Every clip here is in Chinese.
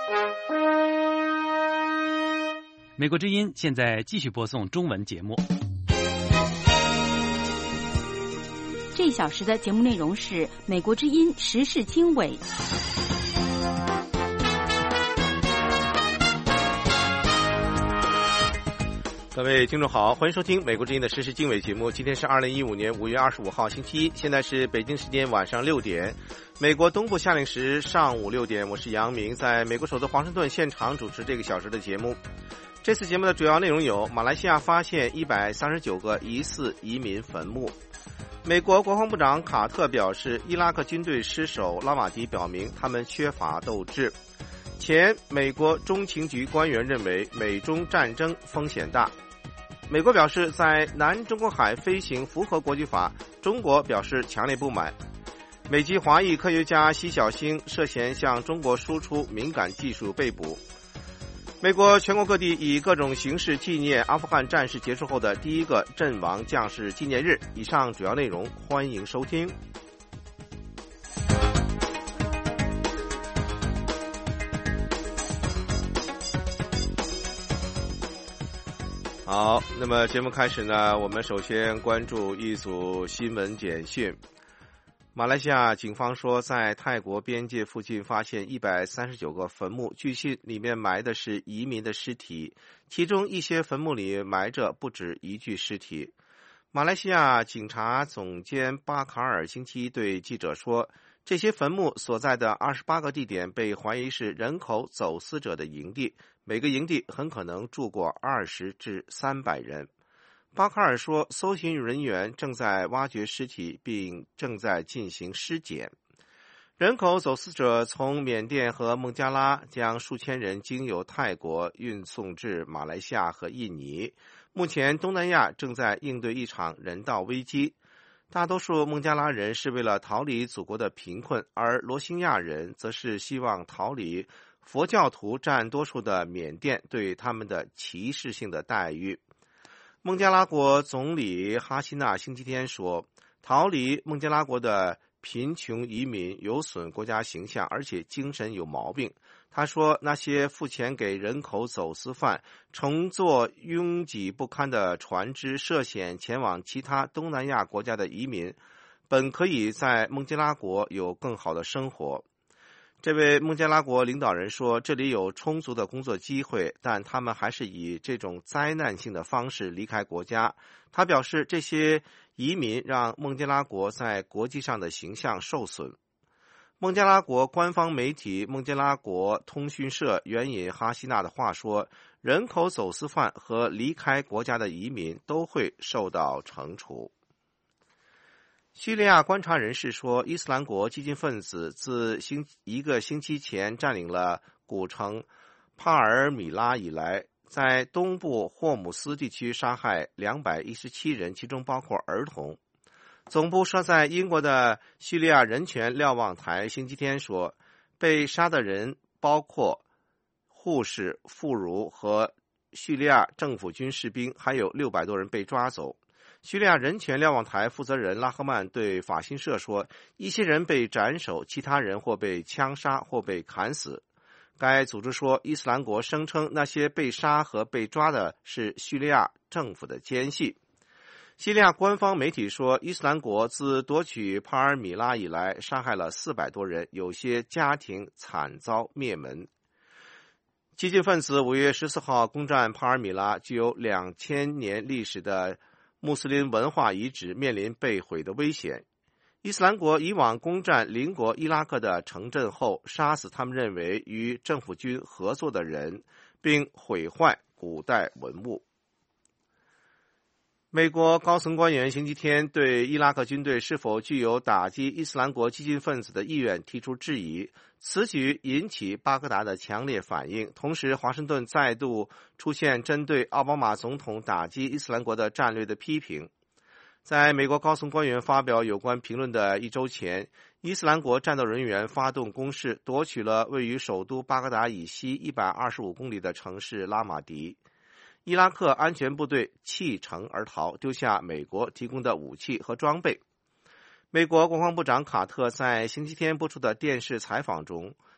美国之音现在继续播送中文节目。 这一小时的节目内容是美国之音时事经纬。 各位听众好，欢迎收听美国之音的时事经纬节目。今天是2015年5月25号星期一，现在是北京时间晚上6点，美国东部夏令时上午6点。我是杨明，在美国首都华盛顿现场主持这个小时的节目。这次节目的主要内容有：马来西亚发现139个疑似移民坟墓；美国国防部长卡特表示，伊拉克军队失守拉马迪表明他们缺乏斗志；前美国中情局官员认为美中战争风险大；美国表示在南中国海飞行符合国际法，中国表示强烈不满；美籍华裔科学家奚晓星涉嫌向中国输出敏感技术被捕；美国全国各地以各种形式纪念阿富汗战事结束后的第一个阵亡将士纪念日。以上主要内容，欢迎收听。好，那么节目开始呢，我们首先关注一组新闻简讯。马来西亚警方说，在泰国边界附近发现139个坟墓，据信里面埋的是移民的尸体，其中一些坟墓里埋着不止一具尸体。马来西亚警察总监巴卡尔星期一对记者说，这些坟墓所在的28个地点被怀疑是人口走私者的营地，每个营地很可能住过20至300人。巴卡尔说，搜寻人员正在挖掘尸体，并正在进行尸检。人口走私者从缅甸和孟加拉将数千人经由泰国运送至马来西亚和印尼。目前东南亚正在应对一场人道危机，大多数孟加拉人是为了逃离祖国的贫困，而罗兴亚人则是希望逃离佛教徒占多数的缅甸对他们的歧视性的待遇。孟加拉国总理哈希纳星期天说，逃离孟加拉国的贫穷移民有损国家形象，而且精神有毛病。他说，那些付钱给人口走私犯乘坐拥挤不堪的船只涉险前往其他东南亚国家的移民，本可以在孟加拉国有更好的生活。这位孟加拉国领导人说，这里有充足的工作机会，但他们还是以这种灾难性的方式离开国家。他表示，这些移民让孟加拉国在国际上的形象受损。孟加拉国官方媒体孟加拉国通讯社援引哈希纳的话说，人口走私犯和离开国家的移民都会受到惩处。叙利亚观察人士说，伊斯兰国激进分子自一个星期前占领了古城帕尔米拉以来，在东部霍姆斯地区杀害217人，其中包括儿童。总部设在英国的叙利亚人权瞭望台星期天说，被杀的人包括护士、妇孺和叙利亚政府军士兵，还有600多人被抓走。叙利亚人权瞭望台负责人拉赫曼对法新社说，一些人被斩首，其他人或被枪杀或被砍死。该组织说，伊斯兰国声称那些被杀和被抓的是叙利亚政府的奸细。叙利亚官方媒体说，伊斯兰国自夺取帕尔米拉以来杀害了400多人，有些家庭惨遭灭门。激进分子5月14号攻占帕尔米拉，具有2000年历史的穆斯林文化遗址面临被毁的危险。伊斯兰国以往攻占邻国伊拉克的城镇后，杀死他们认为与政府军合作的人，并毁坏古代文物。美国高层官员星期天对伊拉克军队是否具有打击伊斯兰国激进分子的意愿提出质疑，此举引起巴格达的强烈反应。同时，华盛顿再度出现针对奥巴马总统打击伊斯兰国的战略的批评。在美国高层官员发表有关评论的一周前，伊斯兰国战斗人员发动攻势，夺取了位于首都巴格达以西125公里的城市拉马迪。伊拉克安全部队弃城而逃，丢下美国提供的武器和装备。美国国防部长卡特在星期天播出的电视采访中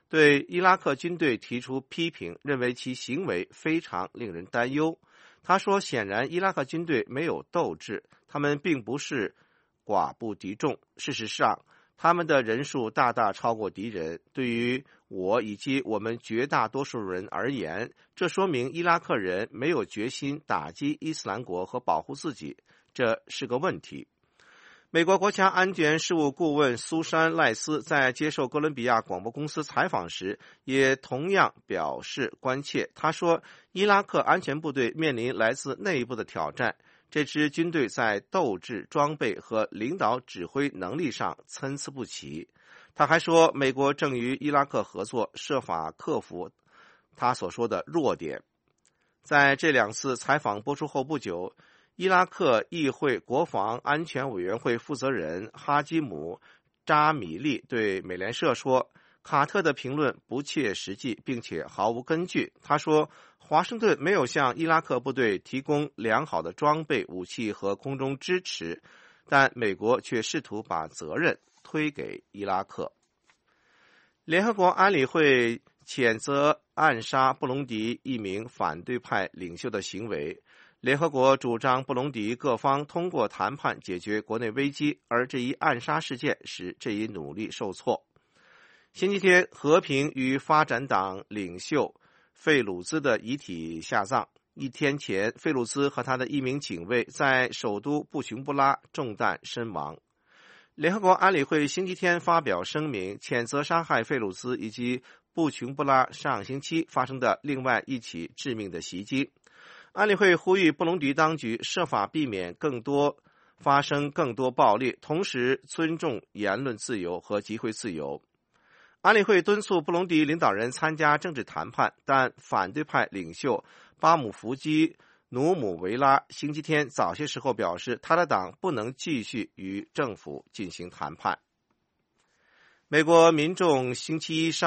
对伊拉克军队提出批评，认为其行为非常令人担忧。他说，显然伊拉克军队没有斗志，他们并不是寡不敌众，事实上他们的人数大大超过敌人。对于我以及我们绝大多数人而言，这说明伊拉克人没有决心打击伊斯兰国和保护自己，这是个问题。美国国家安全事务顾问苏珊·赖斯在接受哥伦比亚广播公司采访时也同样表示关切。他说，伊拉克安全部队面临来自内部的挑战，这支军队在斗志、装备和领导指挥能力上参差不齐。他还说，美国正与伊拉克合作，设法克服他所说的弱点。在这2次采访播出后不久，伊拉克议会国防安全委员会负责人哈基姆·扎米利对美联社说，卡特的评论不切实际并且毫无根据。他说，华盛顿没有向伊拉克部队提供良好的装备、武器和空中支持，但美国却试图把责任推给伊拉克。联合国安理会谴责暗杀布隆迪一名反对派领袖的行为。联合国主张布隆迪各方通过谈判解决国内危机，而这一暗杀事件使这一努力受挫。星期天，和平与发展党领袖费鲁兹的遗体下葬。1天前，费鲁兹和他的一名警卫在首都布琼布拉中弹身亡。联合国安理会星期天发表声明，谴责杀害费鲁兹以及布琼布拉上星期发生的另外一起致命的袭击。安理会呼吁布隆迪当局设法避免发生更多暴力，同时尊重言论自由和集会自由。安理会敦促布隆迪领导人参加政治谈判，但反对派领袖巴姆福基努姆维拉星期天早些时候表示，他的党不能继续与政府进行谈判。美国民众星期一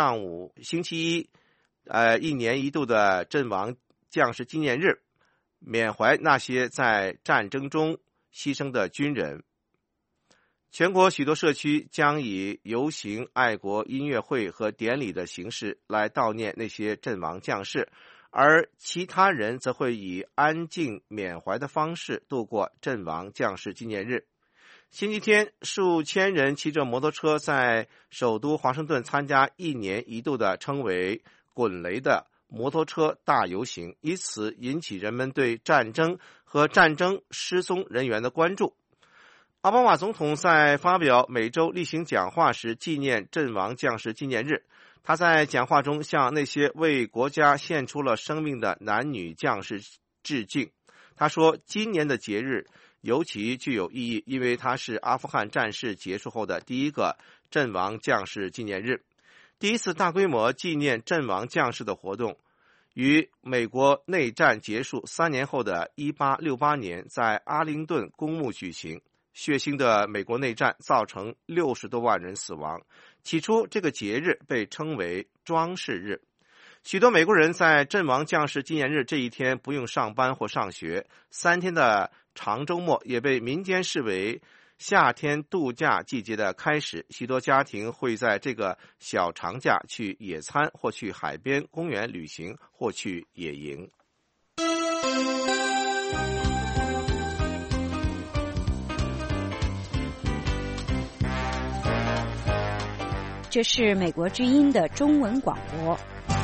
一年一度的阵亡将士纪念日，缅怀那些在战争中牺牲的军人。全国许多社区将以游行、爱国音乐会和典礼的形式来悼念那些阵亡将士，而其他人则会以安静缅怀的方式度过阵亡将士纪念日。星期天，数千人骑着摩托车在首都华盛顿参加1年一度的称为“滚雷”的摩托车大游行，以此引起人们对战争和战争失踪人员的关注。奥巴马总统在发表每周例行讲话时纪念阵亡将士纪念日。他在讲话中向那些为国家献出了生命的男女将士致敬。他说，今年的节日尤其具有意义，因为它是阿富汗战事结束后的第一个阵亡将士纪念日。第一次大规模纪念阵亡将士的活动于美国内战结束3年后的1868年在阿灵顿公墓举行。血腥的美国内战造成60多万人死亡。起初，这个节日被称为装饰日。许多美国人在阵亡将士纪念日这一天不用上班或上学。3天的长周末也被民间视为夏天度假季节的开始。许多家庭会在这个小长假去野餐，或去海边公园旅行，或去野营。 这是美国之音的中文广播。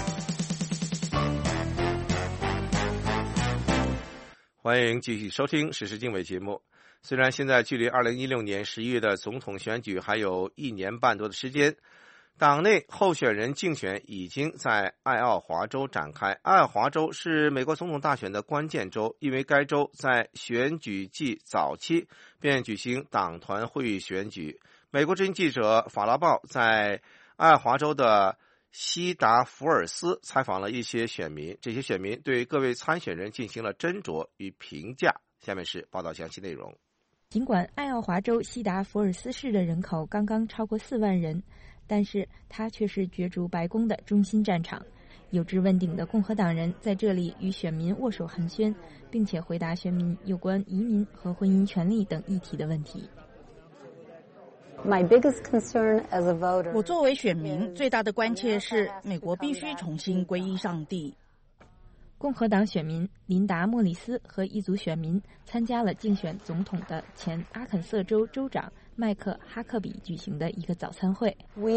欢迎继续收听时事经纬节目。虽然现在距离2016年11月的总统选举还有1年半多的时间，党内候选人竞选已经在爱奥华州展开。爱奥华州是美国总统大选的关键州，因为该州在选举季早期便举行党团会议选举。美国之音记者法拉报在爱奥华州的西达福尔斯采访了一些选民，这些选民对各位参选人进行了斟酌与评价。下面是报道详细内容。 尽管爱奥华州西达福尔斯市的人口刚刚超过4万人，但是它却是角逐白宫的中心战场。有志问鼎的共和党人在这里与选民握手寒暄，并且回答选民有关移民和婚姻权利等议题的问题。 我作为选民，最大的关切是美国必须重新皈依上帝。 共和党选民琳达·莫里斯和一组选民参加了竞选总统的前阿肯色州州长麦克·哈克比举行的一个早餐会。 过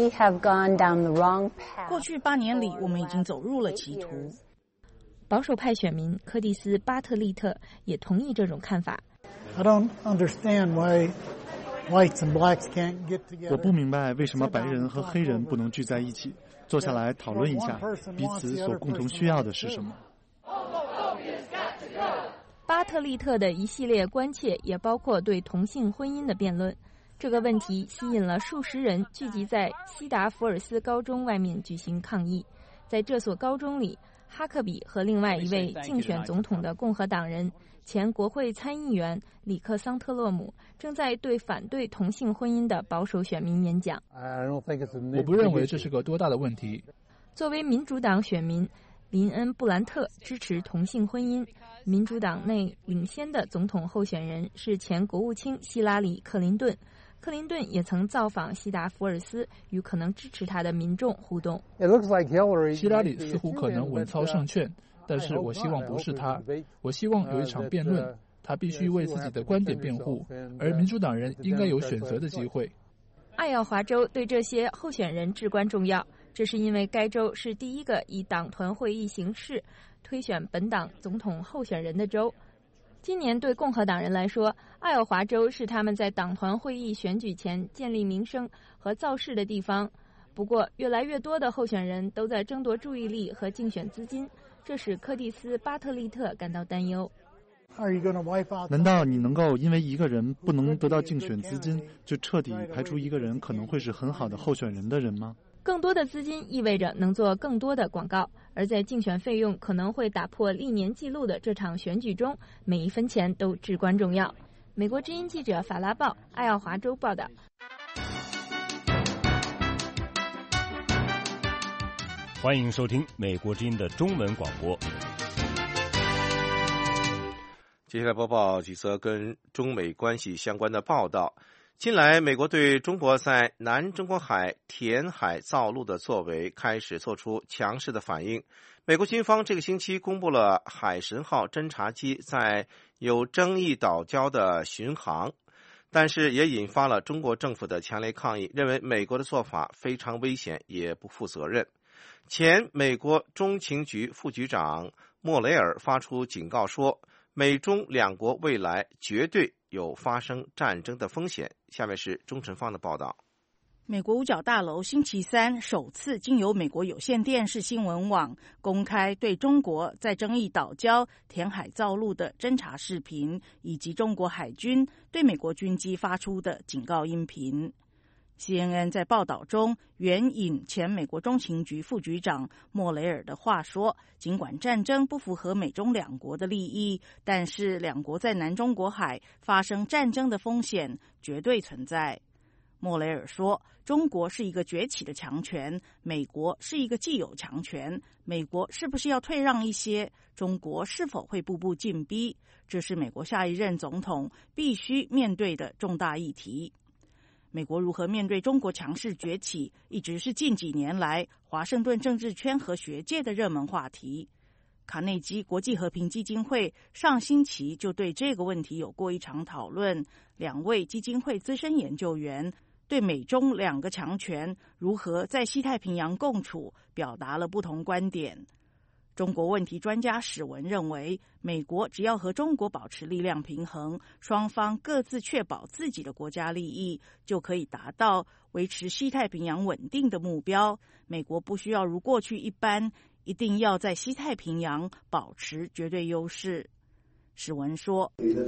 去8年里，我们已经走入了歧途。 保守派选民柯蒂斯·巴特利特也同意这种看法。 我不明白为什么白人和黑人不能聚在一起，坐下来讨论一下彼此所共同需要的是什么。 巴特利特的一系列关切也包括对同性婚姻的辩论。这个问题吸引了数十人聚集在西达福尔斯高中外面举行抗议。在这所高中里，哈克比和另外一位竞选总统的共和党人前国会参议员里克桑特洛姆正在对反对同性婚姻的保守选民演讲。 我不认为这是个多大的问题。 作为民主党选民，林恩·布兰特支持同性婚姻。民主党内领先的总统候选人是前国务卿希拉里·克林顿。克林顿也曾造访西达福尔斯，与可能支持他的民众互动。 希拉里似乎可能稳操胜券，但是我希望不是他。我希望有一场辩论，他必须为自己的观点辩护，而民主党人应该有选择的机会。 爱奥华州对这些候选人至关重要，这是因为该州是第一个以党团会议形式推选本党总统候选人的州。今年对共和党人来说，爱奥华州是他们在党团会议选举前建立名声和造势的地方。不过，越来越多的候选人都在争夺注意力和竞选资金，这使柯蒂斯·巴特利特感到担忧。 难道你能够因为一个人不能得到竞选资金，就彻底排除一个人可能会是很好的候选人的人吗？ 更多的资金意味着能做更多的广告，而在竞选费用可能会打破历年纪录的这场选举中，每一分钱都至关重要。美国之音记者法拉报，爱奥华州报道。 欢迎收听美国之音的中文广播。 接下来播报几则跟中美关系相关的报道。近来，美国对中国在南中国海填海造陆的作为开始做出强势的反应。美国军方这个星期公布了海神号侦察机在有争议岛礁的巡航，但是也引发了中国政府的强烈抗议，认为美国的做法非常危险，也不负责任。前美国中情局副局长莫雷尔发出警告说，美中两国未来绝对有发生战争的风险。下面是钟晨芳的报道。 美国五角大楼星期三首次经由美国有线电视新闻网公开对中国在争议岛礁填海造陆的侦察视频，以及中国海军对美国军机发出的警告音频。CNN 在报道中援引前美国中情局副局长莫雷尔的话说，尽管战争不符合美中两国的利益，但是两国在南中国海发生战争的风险绝对存在。莫雷尔说，中国是一个崛起的强权，美国是一个既有强权，美国是不是要退让一些？中国是否会步步进逼？这是美国下一任总统必须面对的重大议题。美国如何面对中国强势崛起，一直是近几年来华盛顿政治圈和学界的热门话题。卡内基国际和平基金会上星期就对这个问题有过一场讨论，两位基金会资深研究员对美中两个强权如何在西太平洋共处表达了不同观点。中国问题专家史文认为，美国只要和中国保持力量平衡，双方各自确保自己的国家利益，就可以达到维持西太平洋稳定的目标。美国不需要如过去一般，一定要在西太平洋保持绝对优势。史文说，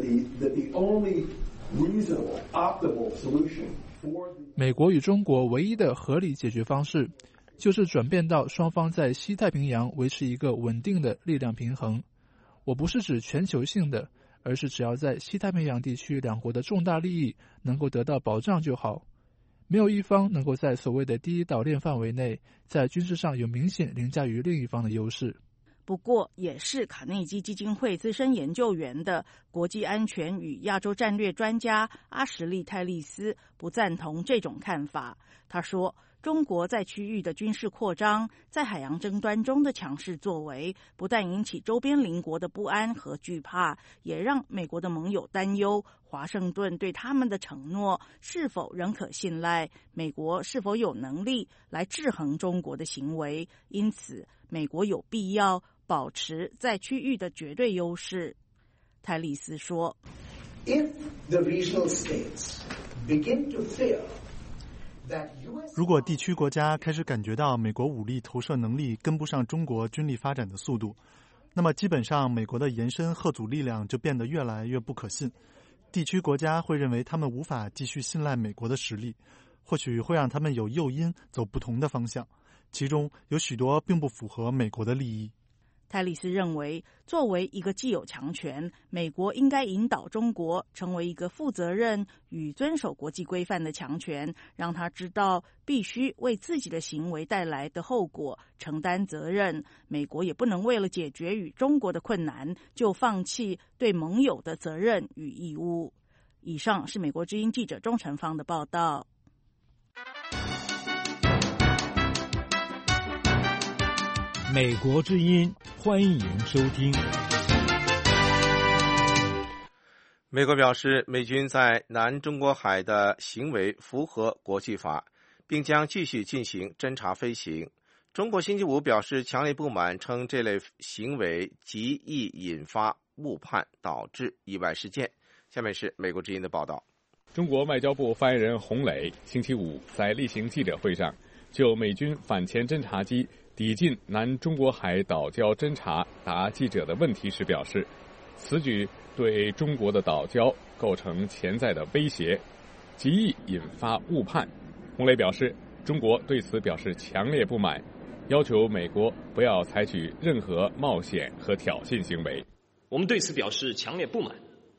美国与中国唯一的合理解决方式就是转变到双方在西太平洋维持一个稳定的力量平衡。我不是指全球性的，而是只要在西太平洋地区两国的重大利益能够得到保障就好。没有一方能够在所谓的第一岛链范围内在军事上有明显凌驾于另一方的优势。 不过也是卡内基基金会资深研究员的国际安全与亚洲战略专家阿什利·泰利斯不赞同这种看法。他说，中国在区域的军事扩张，在海洋争端中的强势作为，不但引起周边邻国的不安和惧怕，也让美国的盟友担忧华盛顿对他们的承诺是否仍可信赖，美国是否有能力来制衡中国的行为。因此，美国有必要保持在区域的绝对优势。泰利斯说 If the regional states begin to fear 如果地区国家开始感觉到美国武力投射能力跟不上中国军力发展的速度，那么基本上美国的延伸核阻力量就变得越来越不可信。地区国家会认为他们无法继续信赖美国的实力，或许会让他们有诱因走不同的方向，其中有许多并不符合美国的利益。 泰利斯认为，作为一个既有强权，美国应该引导中国成为一个负责任与遵守国际规范的强权，让他知道必须为自己的行为带来的后果承担责任。美国也不能为了解决与中国的困难，就放弃对盟友的责任与义务。以上是美国之音记者钟成芳的报道。 美国之音，欢迎收听。 美国表示，美军在南中国海的行为符合国际法，并将继续进行侦察飞行。中国星期五表示强烈不满，称这类行为极易引发误判，导致意外事件。下面是美国之音的报道。 中国外交部发言人洪磊星期五在例行记者会上就美军反潜侦察机抵近南中国海岛礁侦察答记者的问题时表示，此举对中国的岛礁构成潜在的威胁，极易引发误判。洪磊表示，中国对此表示强烈不满，要求美国不要采取任何冒险和挑衅行为。 我们对此表示强烈不满，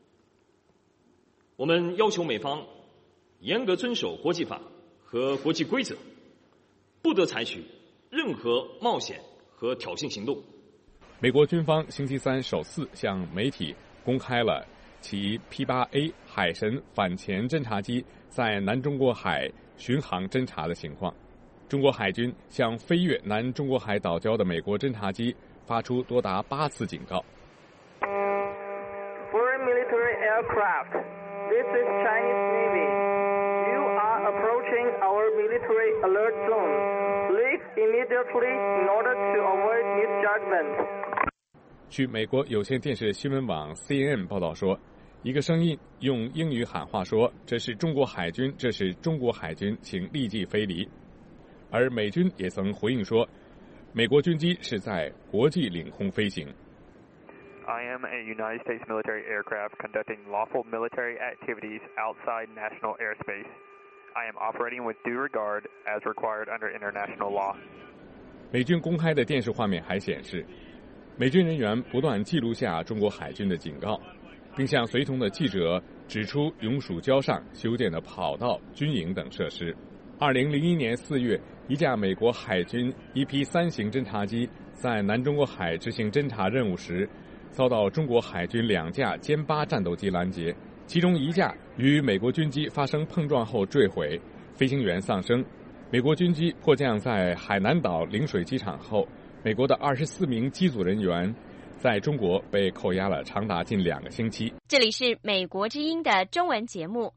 我们要求美方严格遵守国际法和国际规则，不得采取任何冒险和挑衅行动。 美国军方星期三首次向媒体公开了其 P-8A 海神反潜侦察机在南中国海巡航侦察的情况。中国海军向飞越南中国海岛礁的美国侦察机发出多达8次警告。 Foreign military aircraft, this is Chinese Navy. You are approaching our military alert zone.Leave immediately in order to avoid misjudgment. 据美国有线电视新闻网 CNN 报道说，一个声音用英语喊话说：“这是中国海军，这是中国海军，请立即飞离。”而美军也曾回应说，美国军机是在国际领空飞行。 I am a United States military aircraft conducting lawful military activities outside national airspace.I am operating with due regard as required under international law. 美军公开的电视画面还显示，美军人员不断记录下中国海军的警告，并向随同的记者指出永暑礁上修建的跑道、军营等设施。2001年4月，一架美国海军 EP-3型侦察机在南中国海执行侦察任务时，遭到中国海军2架歼8战斗机拦截。其中一架与美国军机发生碰撞后坠毁，飞行员丧生。美国军机迫降在海南岛领水机场后，美国的24名机组人员在中国被扣押了长达近2个星期。 这里是美国之音的中文节目。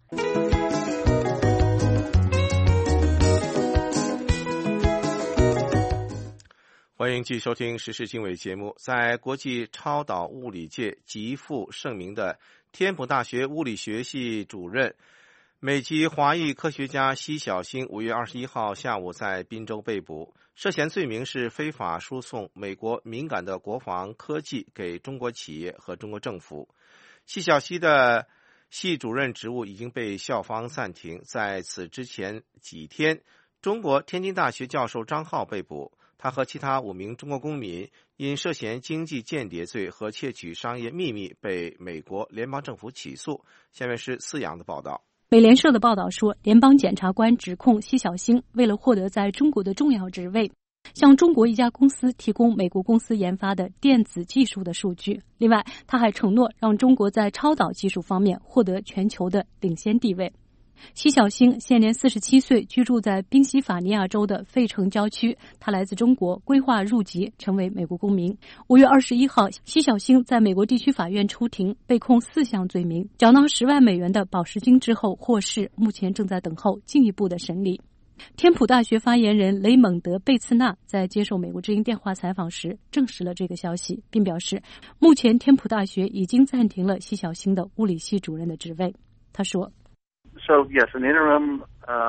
欢迎继续收听时事经纬节目。在国际超导物理界极负盛名的天普大学物理学系主任、美籍华裔科学家奚晓星5月21号下午在宾州被捕，涉嫌罪名是非法输送美国敏感的国防科技给中国企业和中国政府。奚晓星的系主任职务已经被校方暂停。在此之前几天，中国天津大学教授张浩被捕，他和其他5名中国公民因涉嫌经济间谍罪和窃取商业秘密被美国联邦政府起诉。下面是思阳的报道。 美联社的报道说，联邦检察官指控奚晓星为了获得在中国的重要职位， 向中国一家公司提供美国公司研发的电子技术的数据。另外，他还承诺让中国在超导技术方面获得全球的领先地位。奚晓星现年47岁，居住在宾夕法尼亚州的费城郊区。他来自中国，规划入籍成为美国公民。5月21号，奚晓星在美国地区法院出庭，被控4项罪名，缴纳10万美元的保释金之后获释，目前正在等候进一步的审理。天普大学发言人雷蒙德·贝茨纳在接受美国之音电话采访时证实了这个消息，并表示，目前天普大学已经暂停了奚晓星的物理系主任的职位。他说 So, yes, an interim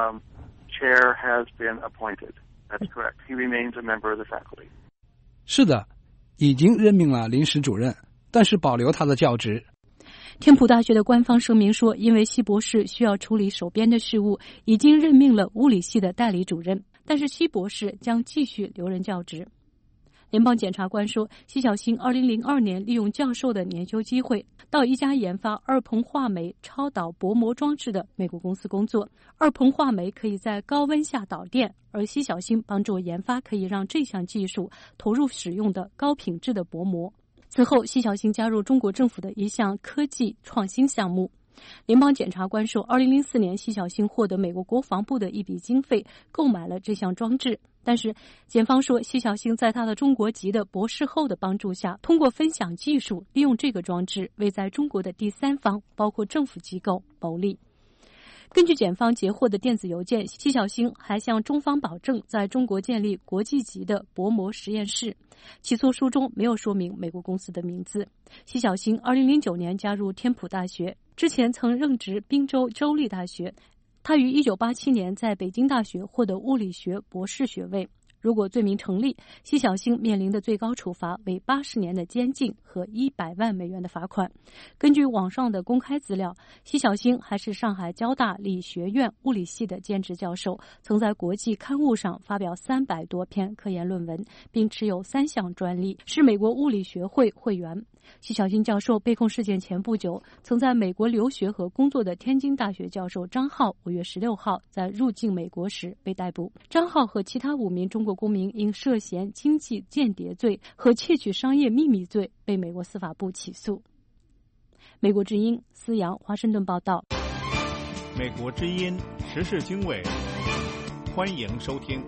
chair has been appointed. That's correct. He remains a member of the faculty. 是的，已经任命了临时主任，但是保留他的教职。 天普大学的官方声明说，因为奚博士需要处理手边的事务，已经任命了物理系的代理主任，但是奚博士将继续留任教职。联邦检察官说，奚晓星2002年利用教授的年休机会，到一家研发二硼化酶超导薄膜装置的美国公司工作。二硼化酶可以在高温下导电，而奚晓星帮助研发可以让这项技术投入使用的高品质的薄膜。此后，奚晓星加入中国政府的一项科技创新项目。联邦检察官说，2004年奚晓星获得美国国防部的一笔经费，购买了这项装置。但是检方说，奚晓星在他的中国籍的博士后的帮助下，通过分享技术，利用这个装置为在中国的第三方，包括政府机构牟利。根据检方截获的电子邮件，奚晓星还向中方保证在中国建立国际级的薄膜实验室。起诉书中没有说明美国公司的名字。奚晓星2009年加入天普大学，之前曾任职宾州州立大学。他于1987年在北京大学获得物理学博士学位。如果罪名成立，奚晓星面临的最高处罚为80年的监禁和100万美元的罚款。根据网上的公开资料，奚晓星还是上海交大理学院物理系的兼职教授，曾在国际刊物上发表300多篇科研论文，并持有3项专利，是美国物理学会会员。奚晓星教授被控事件前不久，曾在美国留学和工作的天津大学教授张浩5月16号在入境美国时被逮捕。张浩和其他5名中国公民因涉嫌经济间谍罪和窃取商业秘密罪被美国司法部起诉。美国之音思阳华盛顿报道。 美国之音时事经纬，欢迎收听。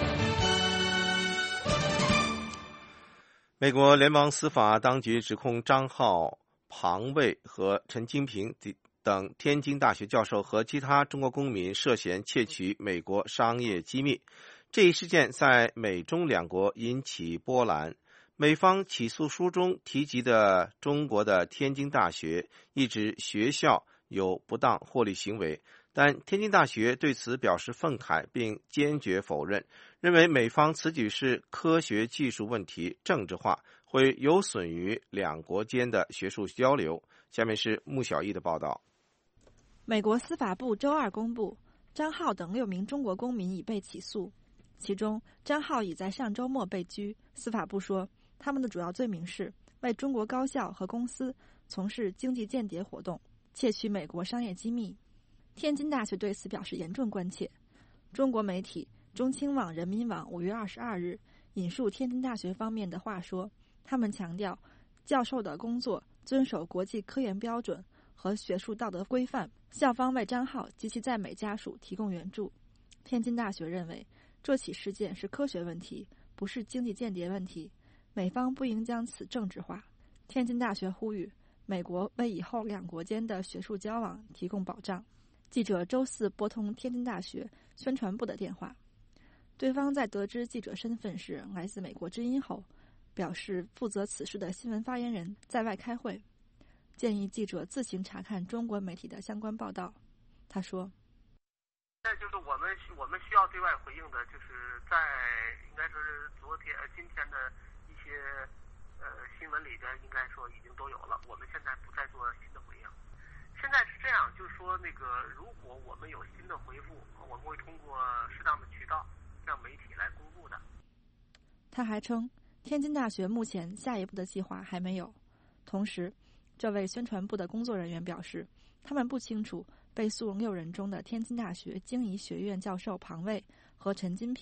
美国联邦司法当局指控张浩、庞卫和陈金平等天津大学教授和其他中国公民涉嫌窃取美国商业机密。这一事件在美中两国引起波澜。美方起诉书中提及的中国的天津大学一指学校有不当获利行为，但天津大学对此表示愤慨，并坚决否认，认为美方此举是科学技术问题政治化，会有损于两国间的学术交流。下面是穆小艺的报道。 美国司法部周二公布，张浩等6名中国公民已被起诉，其中张浩已在上周末被拘。司法部说，他们的主要罪名是为中国高校和公司从事经济间谍活动，窃取美国商业机密。天津大学对此表示严重关切。中国媒体中青网、人民网5月22日引述天津大学方面的话说，他们强调教授的工作遵守国际科研标准和学术道德规范，校方为张浩及其在美家属提供援助。天津大学认为，这起事件是科学问题，不是经济间谍问题，美方不应将此政治化。天津大学呼吁美国为以后两国间的学术交往提供保障。记者周四拨通天津大学宣传部的电话，对方在得知记者身份是来自美国之音后，表示负责此事的新闻发言人在外开会，建议记者自行查看中国媒体的相关报道。他说， 这就是我们需要对外回应的，就是在应该说是今天的一些新闻里边，应该说已经都有了，我们现在不再做新的回应。现在是这样，就是说如果我们有新的回复，我们会通过适当的渠道让媒体来公布的。 他还称，天津大学目前下一步的计划还没有。同时，这位宣传部的工作人员表示，他们不清楚被诉6人中的天津大学经济学院教授庞卫和陈金平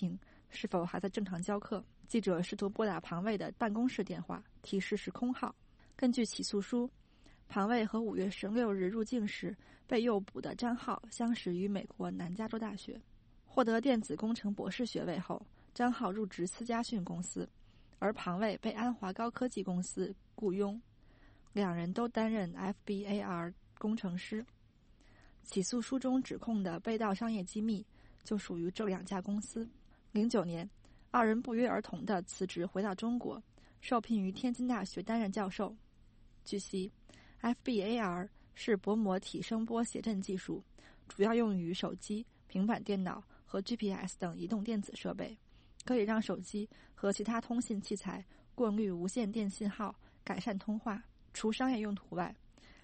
是否还在正常教课。记者试图拨打庞卫的办公室电话，提示是空号。根据起诉书，庞卫和5月16日入境时被诱捕的张浩相识于美国南加州大学。获得电子工程博士学位后，张浩入职思佳讯公司，而庞卫被安华高科技公司雇佣，两人都担任 FBAR 工程师。起诉书中指控的被盗商业机密就属于这2家公司。09年，2人不约而同地辞职回到中国，受聘于天津大学担任教授。据悉 FBAR 是薄膜体声波谐振技术，主要用于手机、平板电脑和 GPS 等移动电子设备，可以让手机和其他通信器材过滤无线电信号，改善通话。除商业用途外，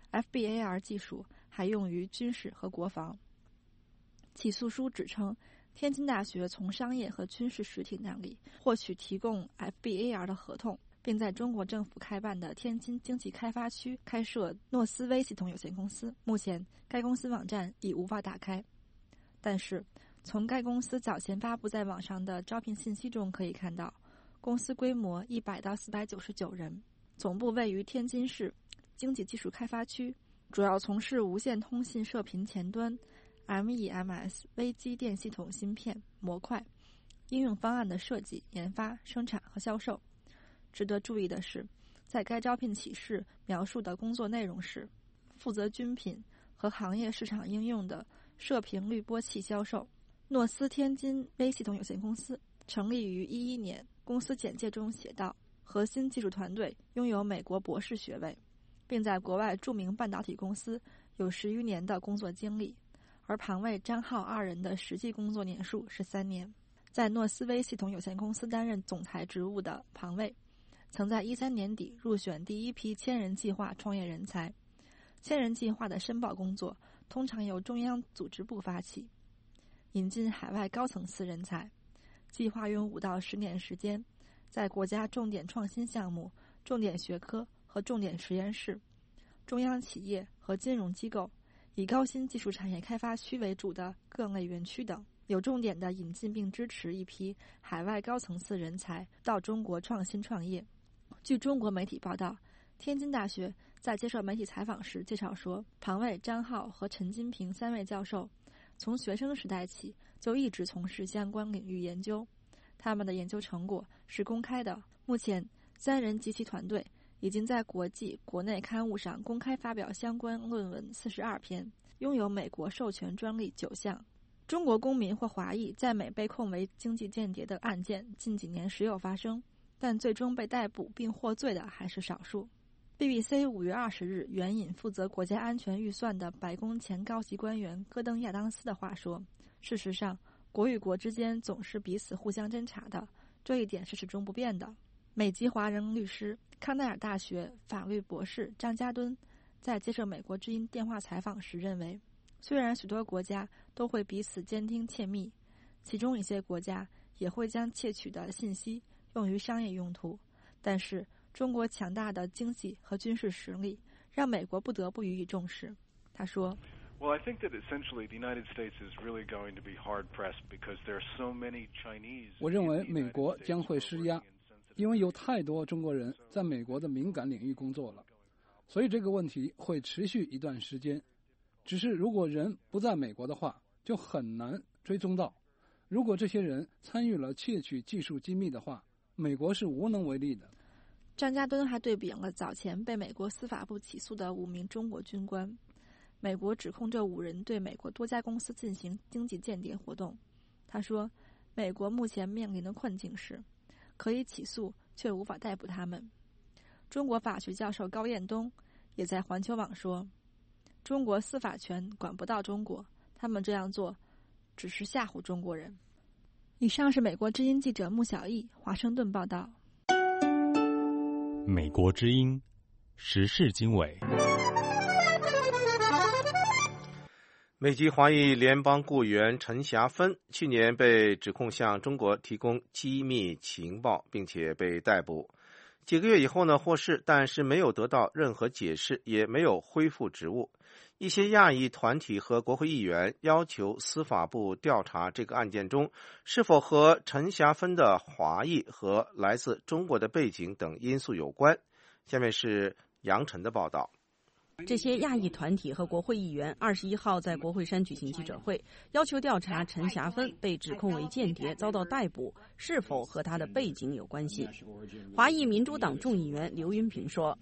FBAR 技术还用于军事和国防。起诉书指称，天津大学从商业和军事实体那里获取提供 FBAR 的合同，并在中国政府开办的天津经济开发区开设诺斯威系统有限公司。目前该公司网站已无法打开，但是从该公司早前发布在网上的招聘信息中可以看到，公司规模100到499人，总部位于天津市经济技术开发区，主要从事无线通信射频前端、MEMS 微机电系统芯片、模块、应用方案的设计、研发、生产和销售。值得注意的是，在该招聘启事描述的工作内容是负责军品和行业市场应用的射频滤波器销售。诺斯天津微系统有限公司成立于2011年，公司简介中写道，核心技术团队拥有美国博士学位，并在国外著名半导体公司有10余年的工作经历，而庞卫、张浩2人的实际工作年数是3年。在诺斯微系统有限公司担任总裁职务的庞卫，曾在2013年底入选第一批千人计划创业人才。千人计划的申报工作通常由中央组织部发起，引进海外高层次人才。计划用5到10年时间，在国家重点创新项目、重点学科和重点实验室、中央企业和金融机构，以高新技术产业开发区为主的各类园区等，有重点的引进并支持一批海外高层次人才到中国创新创业。据中国媒体报道，天津大学在接受媒体采访时介绍说，庞卫、张浩和陈金平3位教授从学生时代起就一直从事相关领域研究，他们的研究成果是公开的。目前3人及其团队已经在国际、国内刊物上公开发表相关论文42篇，拥有美国授权专利9项。中国公民或华裔在美被控为经济间谍的案件近几年时有发生，但最终被逮捕并获罪的还是少数。BBC 5月20日援引负责国家安全预算的白宫前高级官员戈登·亚当斯的话说，事实上，国与国之间总是彼此互相侦查的，这一点是始终不变的。美籍华人律师、康奈尔大学法律博士张家敦在接受美国之音电话采访时认为，虽然许多国家都会彼此监听窃密，其中一些国家也会将窃取的信息用于商业用途，但是中国强大的经济和军事实力让美国不得不予以重视。他说 Well, I think that essentially the United States is really going to be hard-pressed because there are so many Chinese. 我认为美国将会施压，因为有太多中国人在美国的敏感领域工作了，所以这个问题会持续一段时间。只是如果人不在美国的话，就很难追踪到。如果这些人参与了窃取技术机密的话，美国是无能为力的。 张家敦还对比了早前被美国司法部起诉的5名中国军官。美国指控这5人对美国多家公司进行经济间谍活动。他说，美国目前面临的困境是可以起诉却无法逮捕他们。中国法学教授高彦东也在环球网说，中国司法权管不到中国，他们这样做只是吓唬中国人。以上是美国之音记者穆小艺华盛顿报道。 美国之音时事经纬。 美籍华裔联邦雇员陈霞芬去年被指控向中国提供机密情报，并且被逮捕。几个月以后呢，获释，但是没有得到任何解释，也没有恢复职务。 一些亚裔团体和国会议员要求司法部调查这个案件中是否和陈霞芬的华裔和来自中国的背景等因素有关。下面是杨晨的报道。 这些亚裔团体和国会议员21号在国会山举行记者会，要求调查陈霞芬被指控为间谍遭到逮捕是否和他的背景有关系。华裔民主党众议员刘云平说，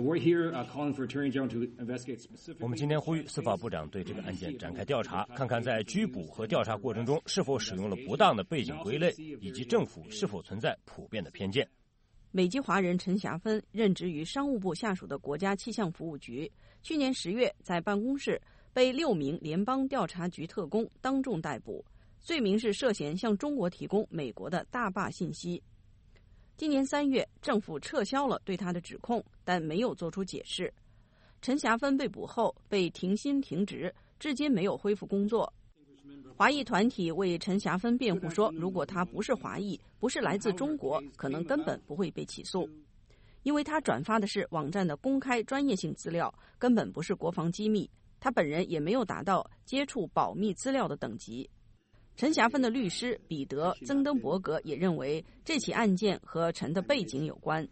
我们今天呼吁司法部长对这个案件展开调查，看看在拘捕和调查过程中是否使用了不当的背景归类，以及政府是否存在普遍的偏见。 美籍华人陈霞芬任职于商务部下属的国家气象服务局，去年10月在办公室被6名联邦调查局特工当众逮捕，罪名是涉嫌向中国提供美国的大坝信息。今年3月，政府撤销了对他的指控，但没有做出解释。陈霞芬被捕后被停薪停职，至今没有恢复工作。华裔团体为陈霞芬辩护说，如果他不是华裔，不是来自中国，可能根本不会被起诉，因为他转发的是网站的公开专业性资料，根本不是国防机密，他本人也没有达到接触保密资料的等级。陈霞芬的律师彼得·曾登伯格也认为这起案件和陈的背景有关。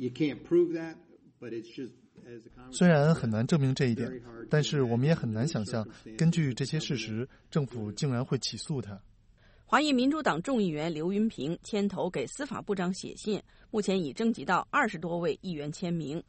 虽然很难证明这一点，但是我们也很难想象，根据这些事实，政府竟然会起诉他。 华裔民主党众议员刘云平牵头给司法部长写信，目前已征集到20多位议员签名。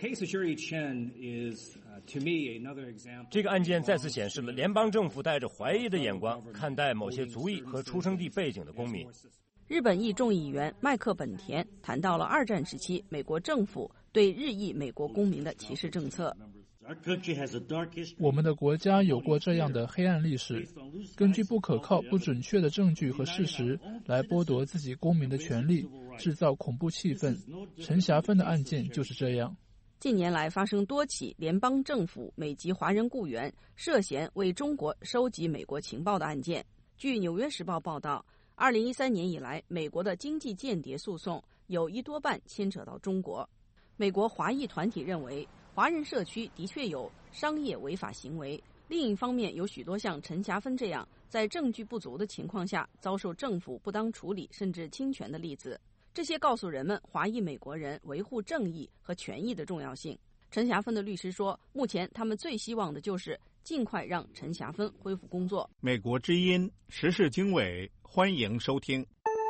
这个案件再次显示了联邦政府带着怀疑的眼光看待某些族裔和出生地背景的公民。 日本裔众议员麦克本田谈到了2战时期美国政府对日裔美国公民的歧视政策。 我们的国家有过这样的黑暗历史，根据不可靠、不准确的证据和事实来剥夺自己公民的权利，制造恐怖气氛。陈霞芬的案件就是这样。 近年来发生多起联邦政府美籍华人雇员涉嫌为中国收集美国情报的案件。据《纽约时报》报道，2013年以来，美国的经济间谍诉讼有1多半牵扯到中国。美国华裔团体认为，华人社区的确有商业违法行为，另一方面有许多像陈霞芬这样在证据不足的情况下遭受政府不当处理甚至侵权的例子。这些告诉人们华裔美国人维护正义和权益的重要性。陈霞芬的律师说，目前他们最希望的就是尽快让陈霞芬恢复工作。 美国之音时事经纬，欢迎收听。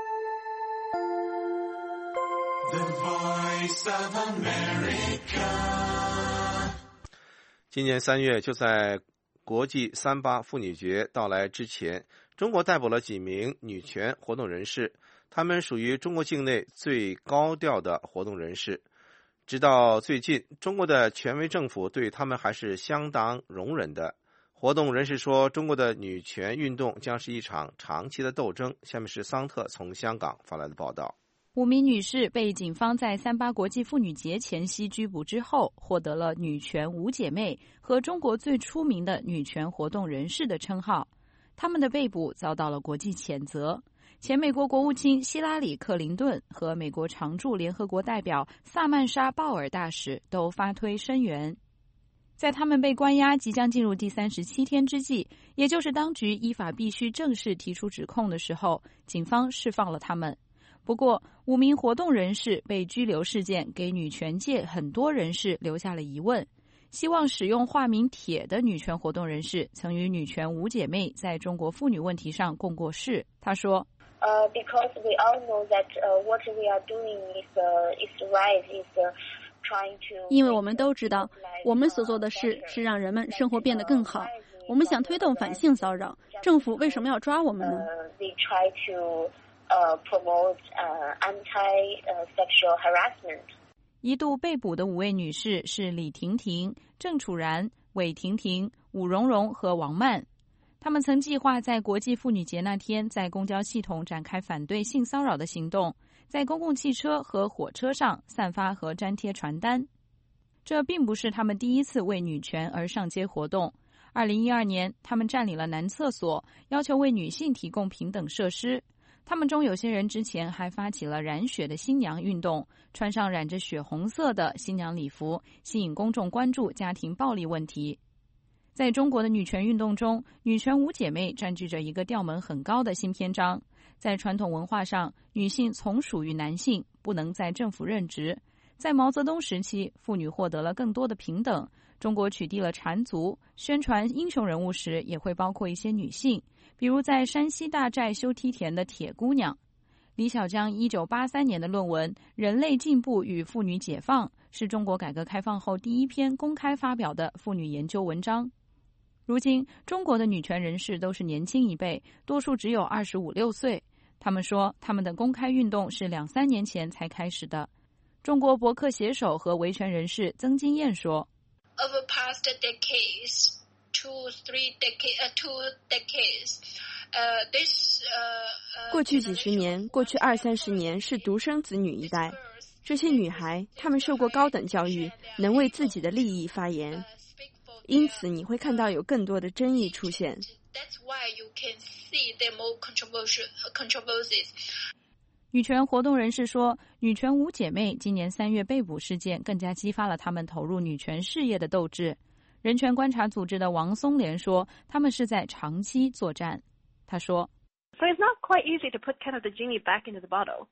The Voice of America。 今年3月，就在国际3·8妇女节到来之前，中国逮捕了几名女权活动人士，他们属于中国境内最高调的活动人士。直到最近，中国的权威政府对他们还是相当容忍的。活动人士说，中国的女权运动将是一场长期的斗争。下面是桑特从香港发来的报道。 5名女士被警方在3·8国际妇女节前夕拘捕之后，获得了女权5姐妹和中国最出名的女权活动人士的称号。她们的被捕遭到了国际谴责。前美国国务卿希拉里·克林顿和美国常驻联合国代表萨曼莎·鲍尔大使都发推声援。在他们被关押即将进入第37天之际，也就是当局依法必须正式提出指控的时候，警方释放了他们。不过，5名活动人士被拘留事件给女权界很多人士留下了疑问。希望使用化名铁的女权活动人士曾与女权5姐妹在中国妇女问题上共过事。她说 ：“Because we all know that what we are doing is right, is trying to。” 因为我们都知道，我们所做的事是让人们生活变得更好。我们想推动反性骚扰，政府为什么要抓我们呢 ？They try to。promote anti-sexual harassment。 一度被捕的5位女士是李婷婷、郑楚然、韦婷婷、武蓉蓉和王曼。她们曾计划在国际妇女节那天在公交系统展开反对性骚扰的行动，在公共汽车和火车上散发和粘贴传单。这并不是她们第一次为女权而上街活动。2012年，她们占领了男厕所，要求为女性提供平等设施。他们中有些人之前还发起了染血的新娘运动，穿上染着血红色的新娘礼服，吸引公众关注家庭暴力问题。 在中国的女权运动中，女权五姐妹占据着一个调门很高的新篇章。在传统文化上，女性从属于男性，不能在政府任职。在毛泽东时期，妇女获得了更多的平等。中国取缔了缠足，宣传英雄人物时也会包括一些女性，比如在山西大寨修梯田的铁姑娘。李小江1983年的论文《人类进步与妇女解放》是中国改革开放后第一篇公开发表的妇女研究文章。如今，中国的女权人士都是年轻一辈，多数只有25、26岁。他们说，他们的公开运动是2、3年前才开始的。中国博客写手和维权人士曾金燕说 ：“Over past decades, two decades, this 过去几十年，过去20、30年是独生子女一代。这些女孩，她们受过高等教育，能为自己的利益发言，因此你会看到有更多的争议出现。” That's why you can see the more controversies. 女权活动人士说，女权五姐妹今年3月被捕事件更加激发了她们投入女权事业的斗志。人权观察组织的王松莲说，她们是在长期作战。她说 So it's not quite easy to put kind of the genie back into the bottle.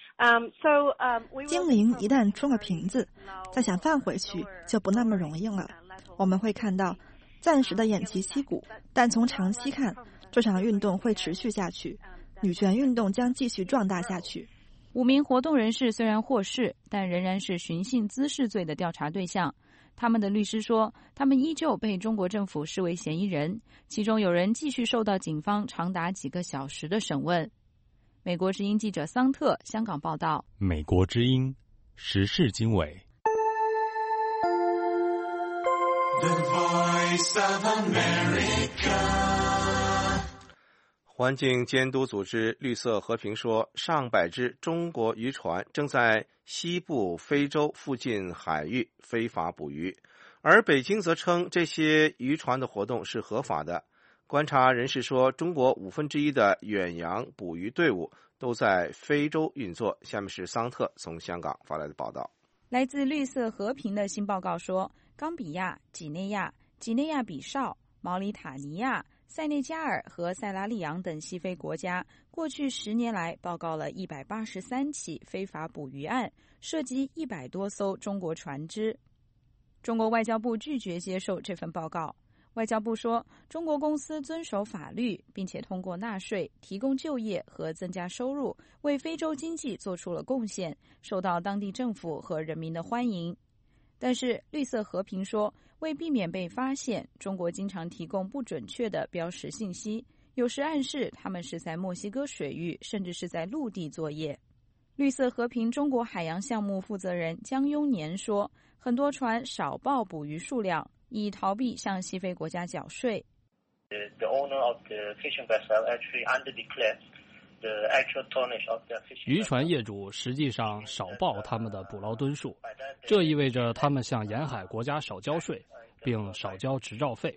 精灵一旦冲了瓶子，再想放回去就不那么容易了。我们会看到暂时的偃旗息鼓，但从长期看，这场运动会持续下去，女权运动将继续壮大下去。 5名活动人士虽然获释，但仍然是寻衅滋事罪的调查对象。他们的律师说，他们依旧被中国政府视为嫌疑人，其中有人继续受到警方长达几个小时的审问。美国之音记者桑特香港报道。 美国之音时事经纬。 The Voice of America。 环境监督组织绿色和平说，上百只中国渔船正在西部非洲附近海域非法捕鱼，而北京则称这些渔船的活动是合法的。观察人士说，中国1/5的远洋捕鱼队伍都在非洲运作。下面是桑特从香港发来的报道。 来自绿色和平的新报告说，冈比亚、几内亚、几内亚比绍、毛里塔尼亚、塞内加尔和塞拉利昂等西非国家过去10年来报告了183起非法捕鱼案，涉及100多艘中国船只。中国外交部拒绝接受这份报告。外交部说，中国公司遵守法律，并且通过纳税、提供就业和增加收入，为非洲经济做出了贡献，受到当地政府和人民的欢迎。但是绿色和平说，为避免被发现，中国经常提供不准确的标识信息，有时暗示他们是在墨西哥水域，甚至是在陆地作业。绿色和平中国海洋项目负责人江庸年说，很多船少报捕鱼数量，以逃避向西非国家缴税。 The owner of the fishing vessel actually underdeclared the actual tonnage of the fishing. 渔船业主实际上少报他们的捕捞吨数，这意味着他们向沿海国家少交税，并少交执照费。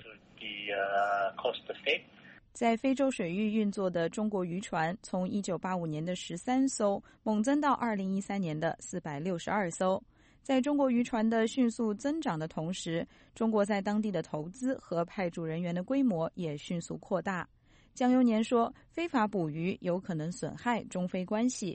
在非洲水域运作的中国渔船，从1985年的13艘猛增到2013年的462艘。在中国渔船的迅速增长的同时，中国在当地的投资和派驻人员的规模也迅速扩大。江庸年说，非法捕鱼有可能损害中非关系。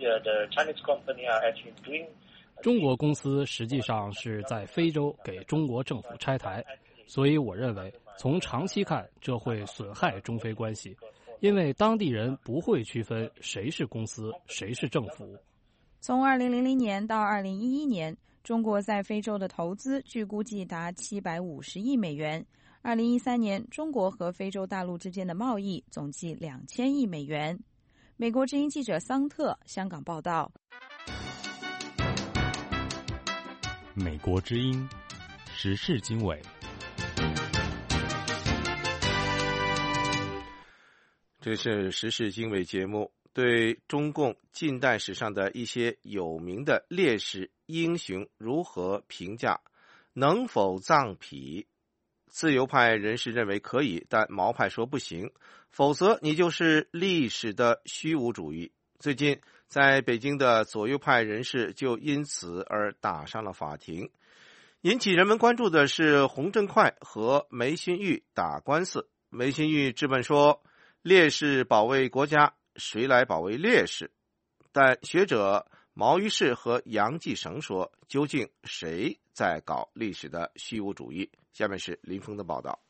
中国公司实际上是在非洲给中国政府拆台，所以我认为从长期看，这会损害中非关系，因为当地人不会区分谁是公司，谁是政府。 从2000年到2011年，中国在非洲的投资据估计达750亿美元。2013年，中国和非洲大陆之间的贸易总计2000亿美元。美国之音记者桑特香港报道。 美国之音时事经纬。 这是时事经纬节目，对中共近代史上的一些有名的烈士英雄如何评价？能否葬圮？自由派人士认为可以，但毛派说不行，否则你就是历史的虚无主义。最近在北京的左右派人士就因此而打上了法庭。 引起人们关注的是洪振姗和梅新玉打官司。梅新玉质问说，烈士保卫国家，谁来保卫烈士？但学者毛于轼和杨继绳说，究竟谁在搞历史的虚无主义？下面是林峰的报道。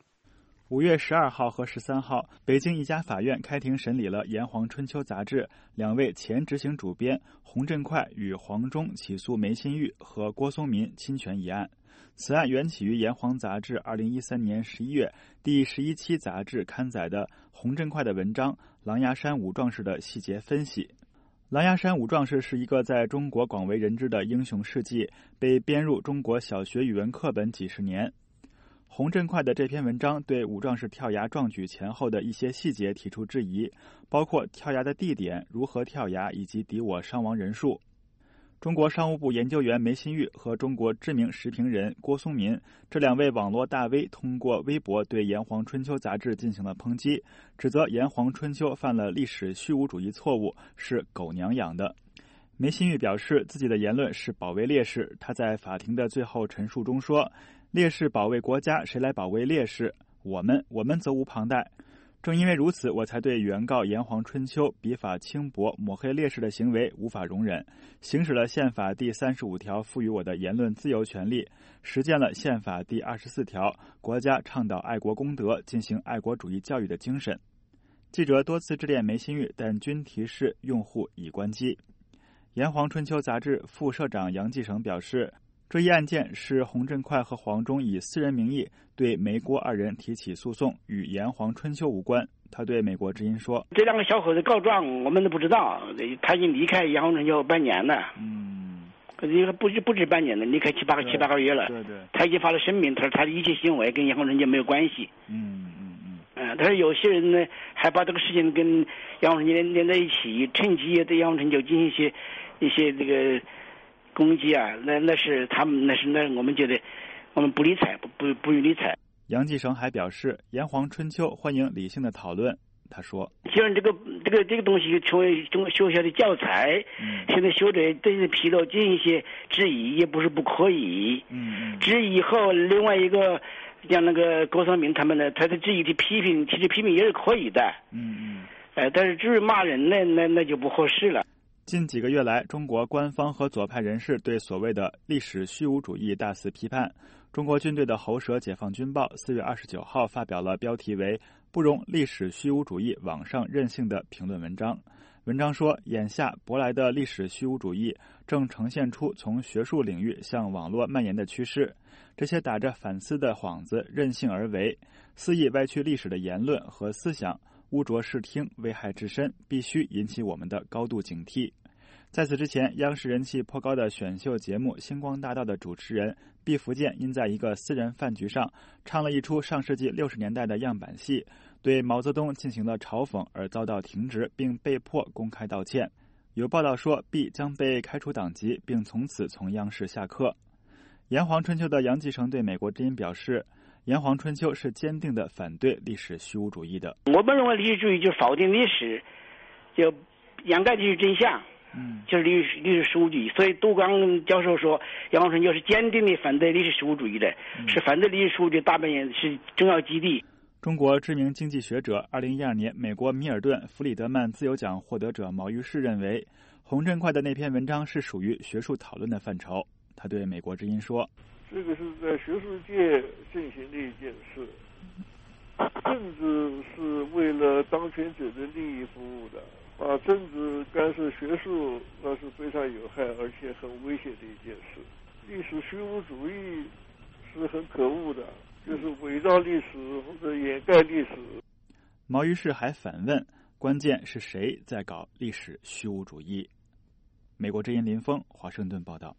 5月12号和13号，北京一家法院开庭审理了《炎黄春秋》杂志2位前执行主编洪振姗与黄忠起诉梅新玉和郭松民侵权一案。此案缘起于炎黄杂志2013年11月第11期杂志刊载的洪振姗的文章《狼牙山五壮士的细节分析》。狼牙山五壮士是一个在中国广为人知的英雄事迹，被编入中国小学语文课本几十年。洪振姗的这篇文章对五壮士跳崖壮举前后的一些细节提出质疑，包括跳崖的地点、如何跳崖以及敌我伤亡人数。中国商务部研究员梅新玉和中国知名时评人郭松民这2位网络大 V 通过微博对《炎黄春秋》杂志进行了抨击，指责《炎黄春秋》犯了历史虚无主义错误，是狗娘养的。梅新玉表示自己的言论是保卫烈士，他在法庭的最后陈述中说，烈士保卫国家，谁来保卫烈士？我们责无旁贷。正因为如此，我才对原告《炎黄春秋》笔法轻薄、抹黑烈士的行为无法容忍，行使了宪法第35条赋予我的言论自由权利，实践了宪法第24条国家倡导爱国公德、进行爱国主义教育的精神。记者多次致电梅新玉，但均提示用户已关机。《炎黄春秋》杂志副社长杨继绳表示，这一案件是洪振姗和黄忠以私人名义对梅郭2人提起诉讼，与炎黄春秋无关。他对美国之音说， 这2个小伙子告状我们都不知道，他已经离开炎黄春秋半年了，不止半年了，离开七八个月了。对，他已经发了声明，他说他的一切行为跟炎黄春秋没有关系。他说有些人呢还把这个事情跟炎黄春秋连在一起，趁机也对炎黄春秋进行一些这个攻击啊，那是他们，那我们觉得我们不理睬，不予理睬。 杨继绳还表示，《炎黄春秋》欢迎理性的讨论。他说， 既然这个东西成为中学校的教材，现在学者对这纰漏进行一些质疑，也不是不可以。质疑以后，另外一个像那个郭松民他们呢，他的质疑的批评，其实批评也是可以的。但是至于骂人呢，那就不合适了。 近几个月来，中国官方和左派人士对所谓的历史虚无主义大肆批判。中国军队的喉舌《解放军报》4月29号发表了标题为“不容历史虚无主义网上任性”的评论文章。文章说，眼下舶来的历史虚无主义正呈现出从学术领域向网络蔓延的趋势。这些打着反思的幌子任性而为，肆意歪曲历史的言论和思想，污浊视听，危害至深，必须引起我们的高度警惕。在此之前，央视人气颇高的选秀节目《星光大道》的主持人毕福剑因在一个私人饭局上唱了一出上世纪60年代的样板戏，对毛泽东进行了嘲讽而遭到停职，并被迫公开道歉。有报道说，毕将被开除党籍，并从此从央视下课。炎黄春秋的杨继绳对美国之音表示，炎黄春秋是坚定的反对历史虚无主义的。 我们认为历史主义就是否定历史，就掩盖历史真相，就是历史虚无主义。所以杜刚教授说，炎黄春秋是坚定的反对历史虚无主义的，是反对历史虚无主义大本营，是重要基地。 中国知名经济学者2012年美国米尔顿·弗里德曼自由奖获得者毛于轼认为，洪振姗的那篇文章是属于学术讨论的范畴。他对美国之音说， 这个是在学术界进行的一件事，政治是为了当权者的利益服务的，把政治干涉学术那是非常有害而且很危险的一件事。历史虚无主义是很可恶的，就是伪造历史或者掩盖历史。 毛于轼还反问，关键是谁在搞历史虚无主义？美国之音林峰，华盛顿报道。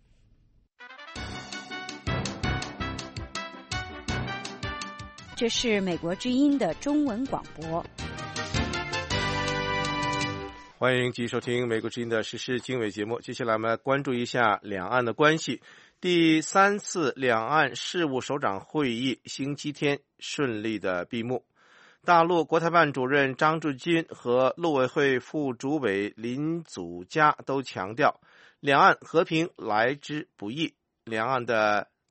这是美国之音的中文广播。 欢迎继续收听美国之音的时事经纬节目。接下来我们来关注一下两岸的关系。第3次两岸事务首长会议星期天顺利的闭幕。大陆国台办主任张志军和陆委会副主委林祖嘉都强调，两岸和平来之不易，两岸的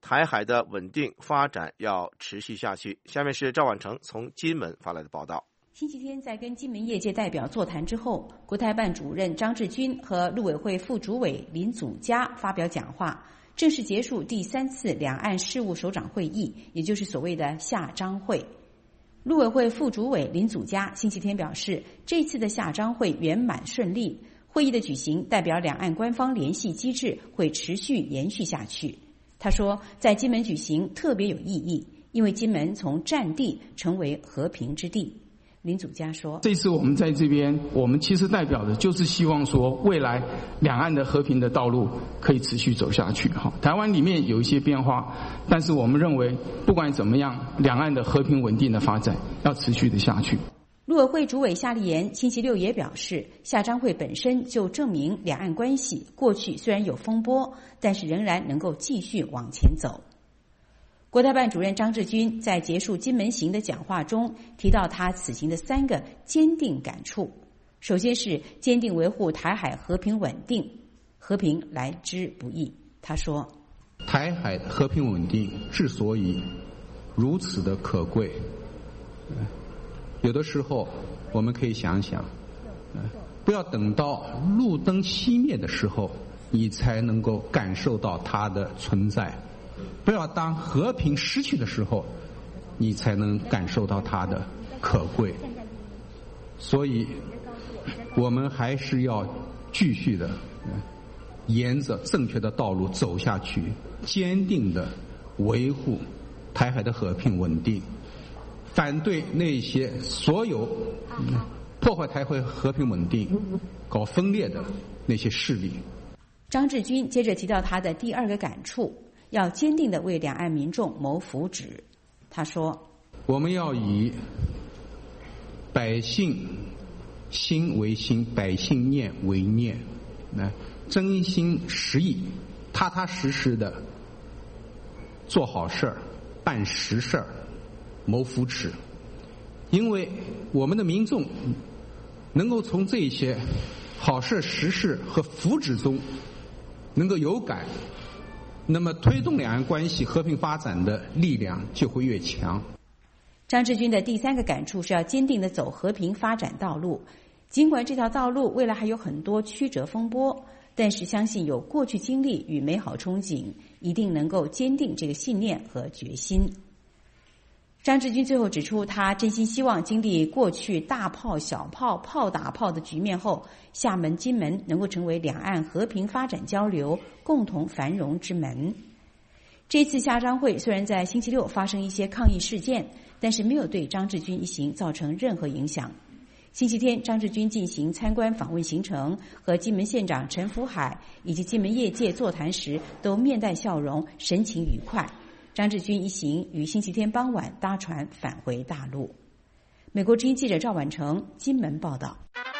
台海的稳定发展要持续下去。下面是赵婉成从金门发来的报道。 星期天在跟金门业界代表座谈之后，国台办主任张志军和陆委会副主委林祖嘉发表讲话，正式结束第3次两岸事务首长会议，也就是所谓的下章会。陆委会副主委林祖嘉星期天表示，这次的下章会圆满顺利，会议的举行代表两岸官方联系机制会持续延续下去。他说，在金门举行特别有意义，因为金门从战地成为和平之地。林祖嘉说， 这次我们在这边，我们其实代表的就是希望说，未来两岸的和平的道路可以持续走下去。台湾里面有一些变化，但是我们认为不管怎么样，两岸的和平稳定的发展要持续的下去。 陆委会主委夏立言星期六也表示，下章会本身就证明两岸关系过去虽然有风波，但是仍然能够继续往前走。国台办主任张志军在结束金门行的讲话中提到他此行的3个坚定感触。首先是坚定维护台海和平稳定，和平来之不易。他说， 台海和平稳定之所以如此的可贵，有的时候我们可以想想，不要等到路灯熄灭的时候你才能够感受到它的存在，不要当和平失去的时候你才能感受到它的可贵。所以我们还是要继续的沿着正确的道路走下去，坚定的维护台海的和平稳定，反对那些所有破坏台海和平稳定、搞分裂的那些势力。 张志军接着提到他的第2个感触，要坚定地为两岸民众谋福祉。他说， 我们要以百姓心为心，百姓念为念，真心实意、踏踏实实的做好事儿、办实事儿、谋福祉。因为我们的民众能够从这些好事、实事和福祉中能够有感，那么推动两岸关系和平发展的力量就会越强。 张志军的第3个感触是要坚定地走和平发展道路，尽管这条道路未来还有很多曲折风波，但是相信有过去经历与美好憧憬，一定能够坚定这个信念和决心。张志军最后指出，他真心希望经历过去大炮、小炮、炮打炮的局面后，厦门、金门能够成为两岸和平发展交流、共同繁荣之门。这次下章会虽然在星期六发生一些抗议事件，但是没有对张志军一行造成任何影响。星期天，张志军进行参观访问行程，和金门县长陈福海以及金门业界座谈时，都面带笑容，神情愉快。张志军一行于星期天傍晚搭船返回大陆。美国之音记者赵婉成金门报道。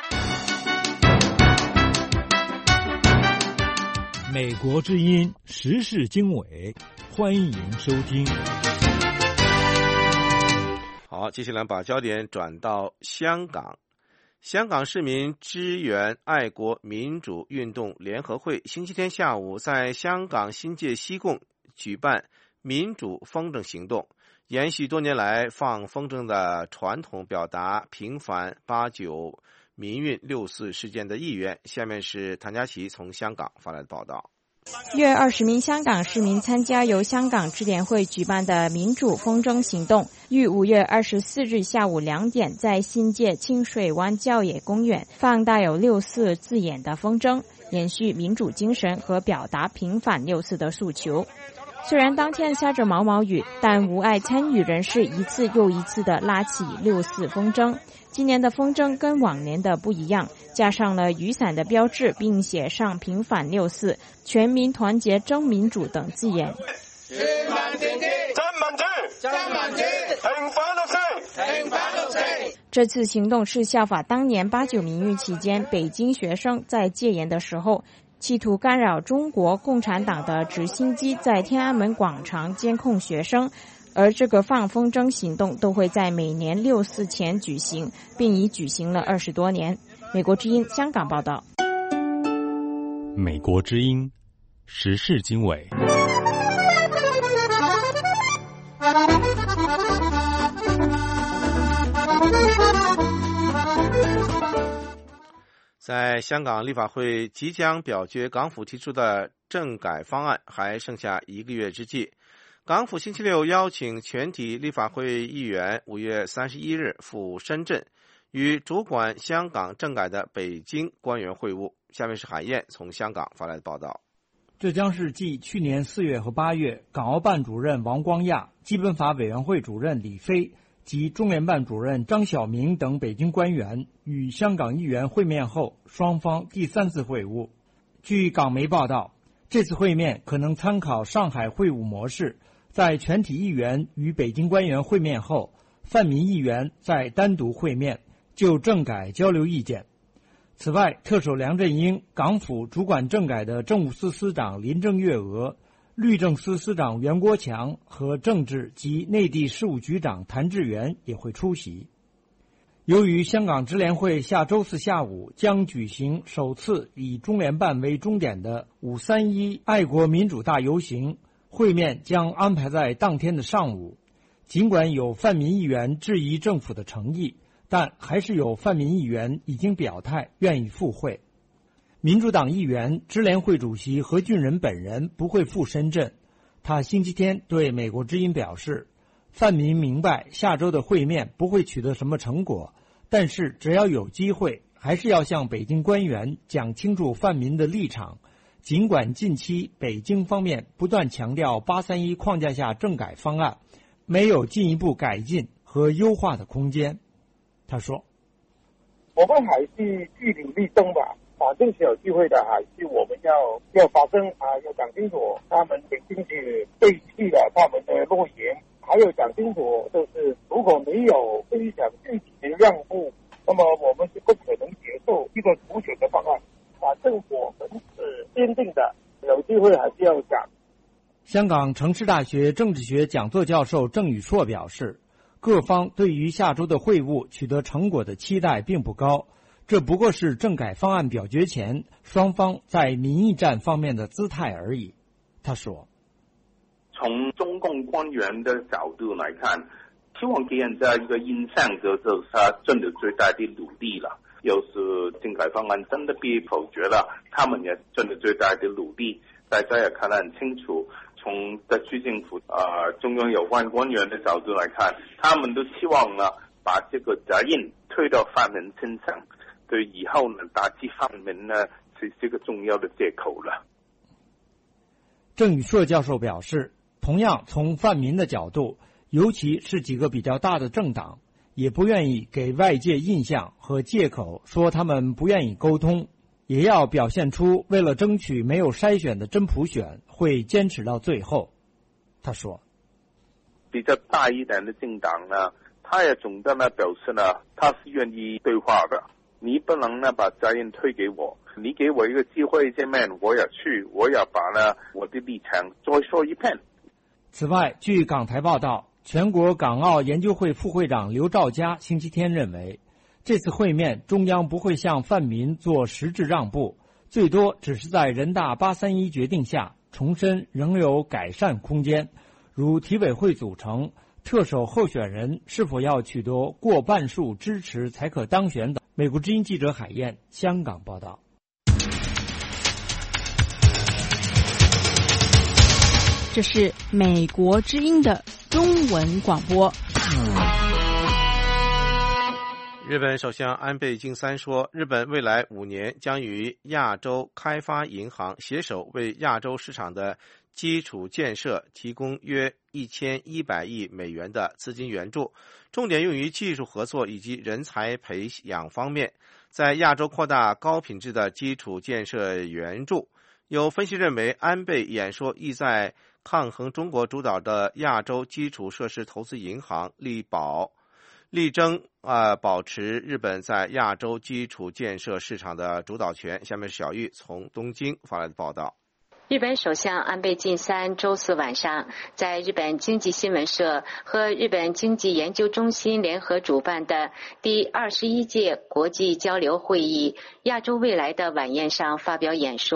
美国之音时事经纬，欢迎收听。 好，接下来把焦点转到香港。香港市民支援爱国民主运动联合会星期天下午在香港新界西贡举办民主风筝行动，延续多年来放风筝的传统，表达平反89民运6·4事件的意愿。下面是谭佳琪从香港发来的报道。 约20名香港市民参加由香港支联会举办的民主风筝行动，于5月24日下午2点在新界清水湾郊野公园放带有6·4字眼的风筝，延续民主精神和表达平反6·4的诉求。虽然当天下着毛毛雨，但无碍参与人士一次又一次地拉起6·4风筝。今年的风筝跟往年的不一样，加上了雨伞的标志，并写上平反6·4、全民团结争民主等字眼。全民團結爭民主，平反6·4，平反6·4。这次行动是效法当年89民运期间北京学生在戒严的时候，企图干扰中国共产党的直升机在天安门广场监控学生，而这个放风筝行动都会在每年6·4前举行，并已举行了20多年。美国之音香港报道。 美国之音时事经纬。 在香港立法会即将表决港府提出的政改方案还剩下1个月之际，港府星期六邀请全体立法会议员5月31日赴深圳，与主管香港政改的北京官员会晤。下面是海燕从香港发来的报道。 这将是继去年4月和8月，港澳办主任王光亚、基本法委员会主任李飞及中联办主任张晓明等北京官员与香港议员会面后，双方第3次会晤。据港媒报道，这次会面可能参考上海会晤模式，在全体议员与北京官员会面后，泛民议员再单独会面，就政改交流意见。此外，特首梁振英、港府主管政改的政务司司长林郑月娥、律政司司长袁国强和政治及内地事务局长谭志源也会出席。由于香港支联会下周4下午将举行首次以中联办为终点的531爱国民主大游行，会面将安排在当天的上午。尽管有泛民议员质疑政府的诚意，但还是有泛民议员已经表态愿意赴会。民主党议员支联会主席何俊仁本人不会赴深圳，他星期天对美国之音表示，泛民明白下周的会面不会取得什么成果，但是只要有机会，还是要向北京官员讲清楚泛民的立场。尽管近期北京方面不断强调831框架下政改方案没有进一步改进和优化的空间。他说， 我们还是据理力争吧，反正是有机会的，还是我们要发声啊，要讲清楚他们北京是背弃了他们的诺言，还有讲清楚就是如果没有非常具体的让步，那么我们是不可能接受一个普选的方案。反正我们是坚定的，有机会还是要讲。 香港城市大学政治学讲座教授郑宇硕表示，各方对于下周的会晤取得成果的期待并不高，这不过是政改方案表决前双方在民意战方面的姿态而已。他说， 从中共官员的角度来看，希望给人家一个印象就是他真的最大的努力了。要是政改方案真的被否决了，他们也真的最大的努力，大家也看得很清楚。从特区政府中央有关官员的角度来看，他们都希望呢把这个责任推到泛民身上，对以后呢打击泛民呢是这个重要的借口了。 郑宇硕教授表示，同样从泛民的角度，尤其是几个比较大的政党，也不愿意给外界印象和借口说他们不愿意沟通，也要表现出为了争取没有筛选的真普选会坚持到最后。他说， 比较大一点的政党呢，他也总的呢表示呢他是愿意对话的，你不能呢把责任推给我，你给我一个机会见面，我也去，我也把呢我的立场再说一遍。 此外，据港台报道，全国港澳研究会副会长刘兆佳星期天认为，这次会面中央不会向泛民做实质让步，最多只是在人大831决定下重申仍有改善空间，如体委会组成、特首候选人是否要取得过半数支持才可当选等。美国之音记者海燕，香港报道。 这是美国之音的中文广播。 日本首相安倍晋三说，日本未来5年将与亚洲开发银行携手为亚洲市场的基础建设提供约1100亿美元的资金援助，重点用于技术合作以及人才培养方面，在亚洲扩大高品质的基础建设援助。有分析认为，安倍演说意在抗衡中国主导的亚洲基础设施投资银行力争保持日本在亚洲基础建设市场的主导权。下面是小玉从东京发来的报道。 日本首相安倍晋三周四晚上在日本经济新闻社和日本经济研究中心联合主办的第21届国际交流会议亚洲未来的晚宴上发表演说。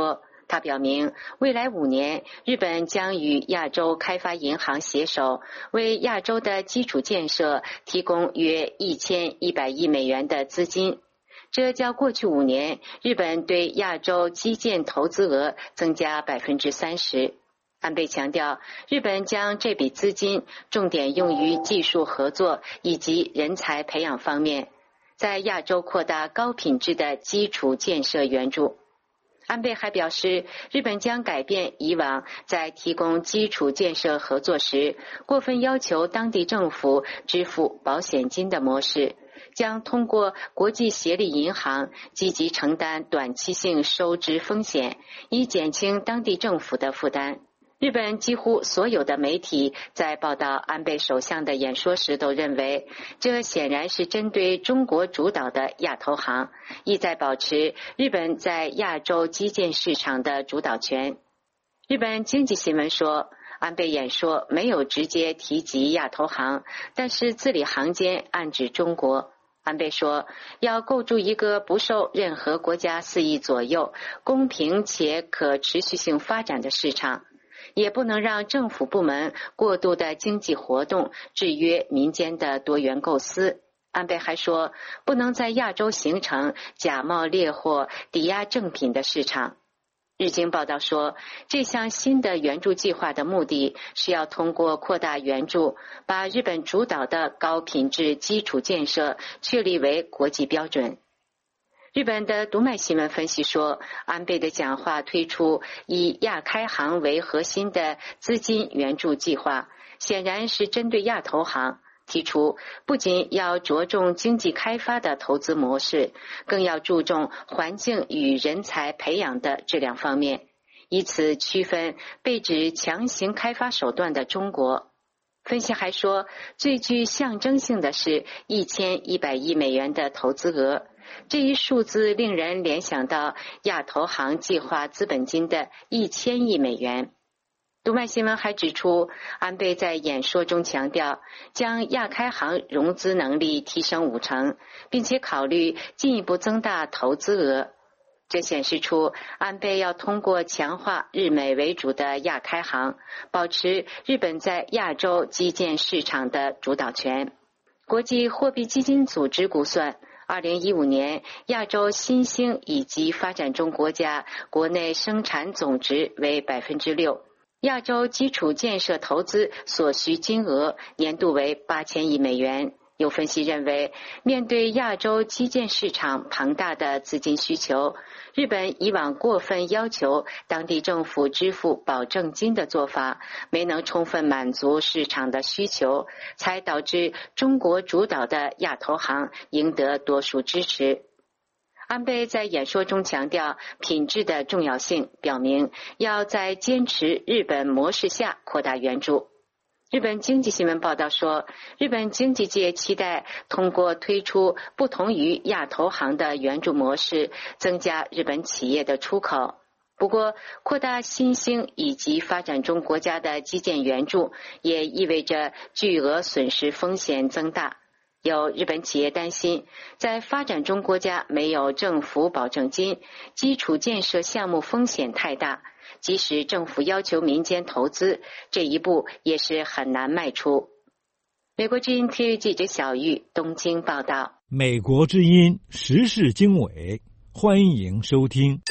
他表明，未来5年，日本将与亚洲开发银行携手，为亚洲的基础建设提供约1100亿美元的资金。这较过去5年日本对亚洲基建投资额增加 30%。安倍强调，日本将这笔资金重点用于技术合作以及人才培养方面，在亚洲扩大高品质的基础建设援助。安倍还表示，日本将改变以往在提供基础建设合作时过分要求当地政府支付保险金的模式，将通过国际协力银行积极承担短期性收支风险，以减轻当地政府的负担。日本几乎所有的媒体在报道安倍首相的演说时都认为，这显然是针对中国主导的亚投行，意在保持日本在亚洲基建市场的主导权。日本经济新闻说，安倍演说没有直接提及亚投行，但是字里行间暗指中国。安倍说，要构筑一个不受任何国家肆意左右、公平且可持续性发展的市场，也不能让政府部门过度的经济活动制约民间的多元构思。安倍还说，不能在亚洲形成假冒劣货、抵押正品的市场。日经报道说，这项新的援助计划的目的是要通过扩大援助，把日本主导的高品质基础建设确立为国际标准。日本的读卖新闻分析说，安倍的讲话推出以亚开行为核心的资金援助计划，显然是针对亚投行，提出不仅要着重经济开发的投资模式，更要注重环境与人才培养的质量方面，以此区分被指强行开发手段的中国。分析还说，最具象征性的是1100亿美元的投资额，这一数字令人联想到亚投行计划资本金的1000亿美元。读卖新闻还指出，安倍在演说中强调，将亚开行融资能力提升5成，并且考虑进一步增大投资额。这显示出安倍要通过强化日美为主的亚开行，保持日本在亚洲基建市场的主导权。国际货币基金组织估算，2015年亚洲新兴以及发展中国家国内生产总值为 6%， 亚洲基础建设投资所需金额年度为8000亿美元。有分析认为，面对亚洲基建市场庞大的资金需求，日本以往过分要求当地政府支付保证金的做法没能充分满足市场的需求，才导致中国主导的亚投行赢得多数支持。安倍在演说中强调品质的重要性，表明要在坚持日本模式下扩大援助。日本经济新闻报道说，日本经济界期待通过推出不同于亚投行的援助模式，增加日本企业的出口。不过，扩大新兴以及发展中国家的基建援助，也意味着巨额损失风险增大。有日本企业担心，在发展中国家没有政府保证金，基础建设项目风险太大，即使政府要求民间投资，这一步也是很难迈出。美国之音 TV 记者小玉东京报道。 美国之音时事经纬，欢迎收听。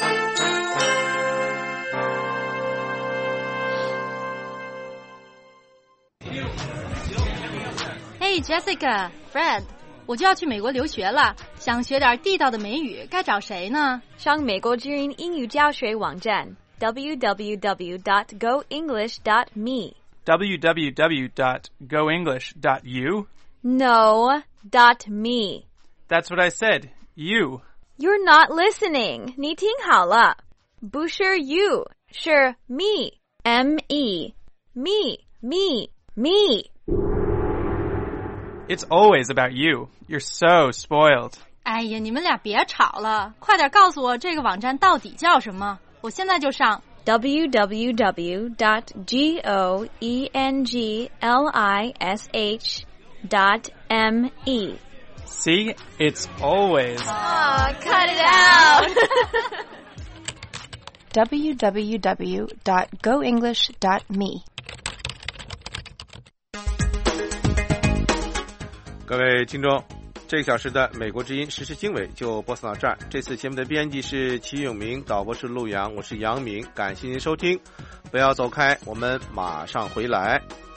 Hey Jessica, Fred， 我就要去美国留学了，想学点地道的美语，该找谁呢？ 上美国之音英语教学网站 www.goenglish.me www.goenglish.you? No, .me. That's what I said. You. You're not listening. 你听好了，不是 you， 是 me. M-E. Me. Me. Me. It's always about you. You're so spoiled. 哎呀，你们俩别吵了，快点告诉我这个网站到底叫什么，我现在就上。 www.goenglish.me See? It's always. Oh, cut it out. www.goenglish.me。 各位听众，这个小时的美国之音时事经纬就播送到这儿。这次节目的编辑是齐永明，导播是陆阳，我是杨明，感谢您收听，不要走开，我们马上回来。